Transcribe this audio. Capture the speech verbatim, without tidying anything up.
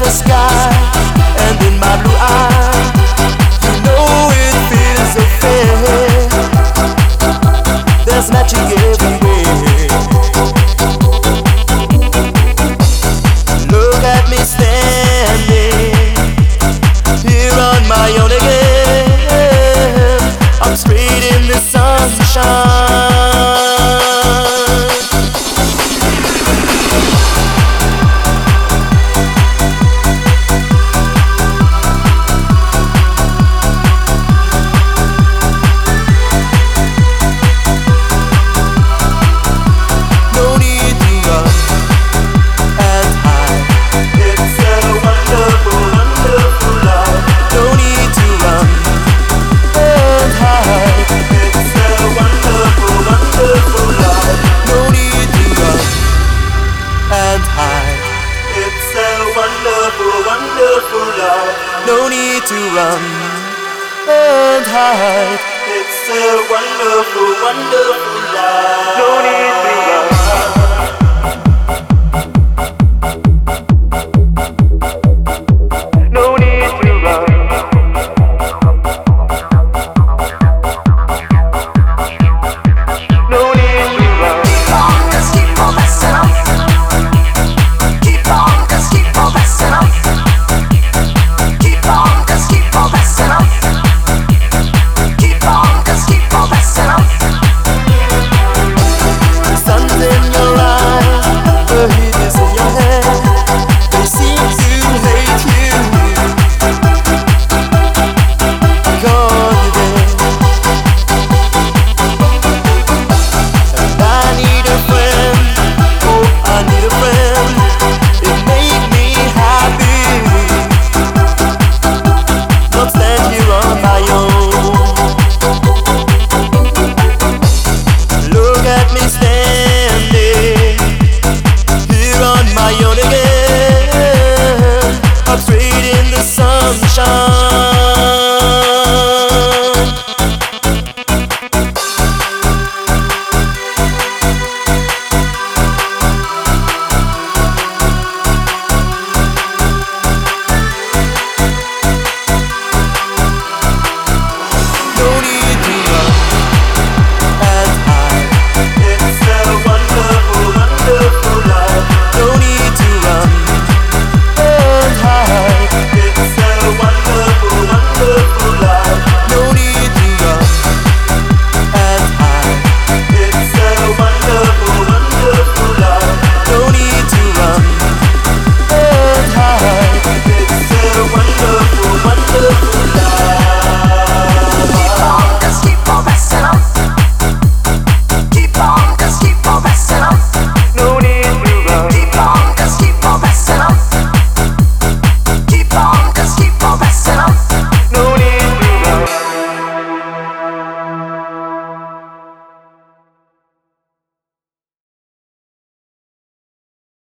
the sky and in my blue eye. You know it feels so fair. There's magic everywhere. Look at me standing here on my own again. I'm straight in the sunshine. No need to run and hide. It's a wonderful, wonderful life. No need to run. No need to run. No need to run. Keep on, just keep on messing up. Keep on, just keep on messing up. Keep on, just keep on messing up. Keep on, just keep on messing up. The sun's in your eyes, the heat is in your head. They seem to hate you. Call you there. And I need a friend. Oh, I need a friend. It made me happy. Not stand here on my own. Look at me standing here on my own again.